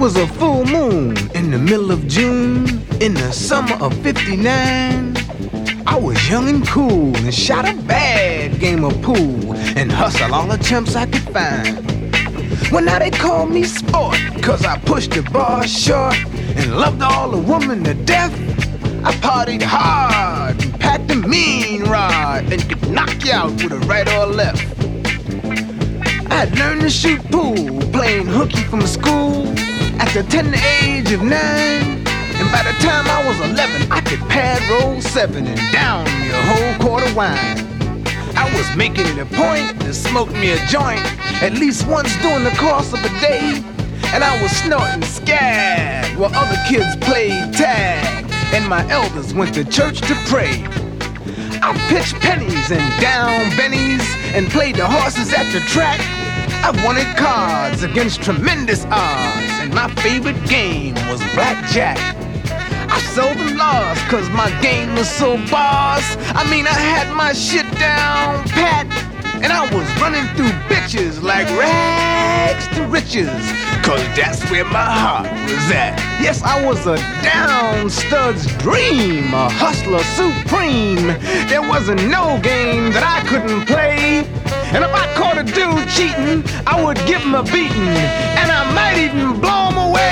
was a full moon in the middle of June in the summer of '59. I was young and cool and shot a bad game of pool and hustled all the chumps I could find. Well, now they call me sport, cause I pushed the bar short and loved all the women to death. I partied hard and packed a mean rod and could knock you out with a right or a left. I had learned to shoot pool, playing hooky from school at the tender age of 9. And by the time I was 11, I could pad roll 7 and down me a whole quart of wine. I was making it a point to smoke me a joint at least once during the course of a day. And I was snorting scab while other kids played tag and my elders went to church to pray. I pitched pennies and down bennies and played the horses at the track. I wanted cards against tremendous odds, and my favorite game was blackjack. I seldom lost cause my game was so boss. I mean, I had my shit down pat, and I was running through bitches like rags to riches, cause that's where my heart was at. Yes, I was a down stud's dream, a hustler supreme. There wasn't no game that I couldn't play. And if I caught a dude cheating, I would give him a beating, and I might even blow him away.